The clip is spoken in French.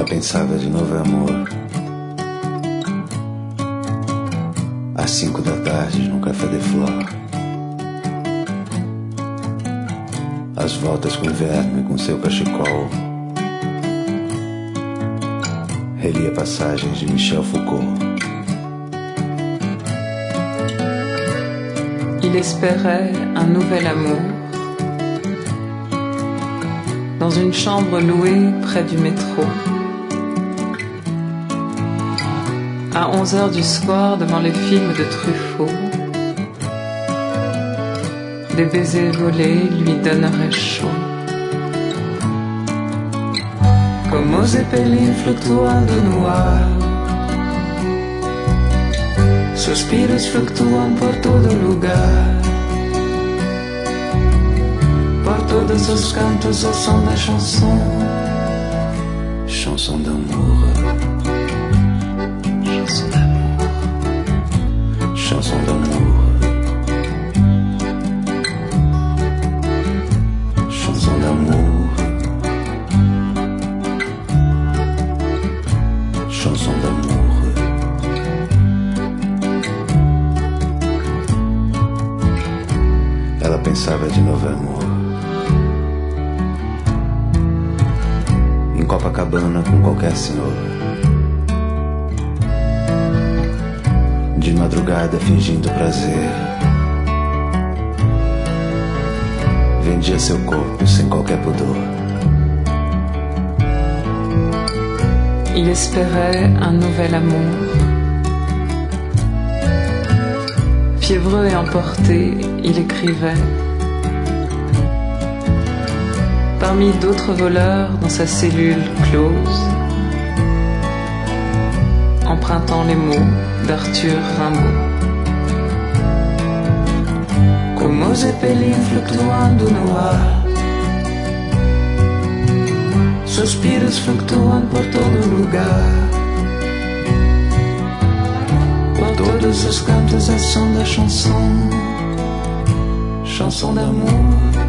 pensava de novo amor. Às 5 da tarde, num café de flor. Às voltas com o verme, com seu cachecol. Relia passagens de Michel Foucault. Il espérait un nouvel amour dans une chambre louée près du métro. À 11h du soir, devant les films de Truffaut, des baisers volés lui donneraient chaud. Como Zeppelin fluctuando no ar, suspiros fluctuam por todo lugar, por todos os cantos ao som da chanson, chanson d'amour. Chanson d'amour, chanson d'amour, chanson d'amour. Ela pensava de novo amor. Em Copacabana com qualquer senhor. De madrugada fingindo prazer. Vendia seu corpo sem qualquer pudor. Il espérait un nouvel amour. Fiévreux et emporté, il écrivait. Parmi d'autres voleurs dans sa cellule close, empruntant les mots d'Arthur Rimbaud. Como Zeppelin fluctuando no ar, suspiros fluctuam por todo lugar, por todos os cantos a som da chanson, chanson d'amour.